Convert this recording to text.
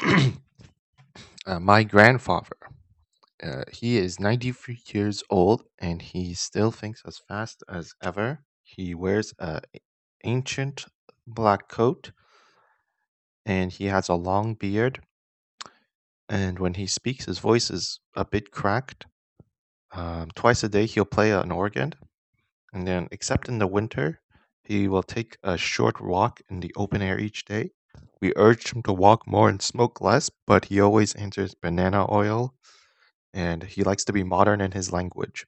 My grandfather, he is 93 years old and he still thinks as fast as ever. He wears a ancient black coat and he has a long beard. And when he speaks, his voice is a bit cracked. Twice a day, he'll play an organ. And then, except in the winter, he will take a short walk in the open air each day. We urge him to walk more and smoke less, but he always answers banana oil and he likes to be modern in his language.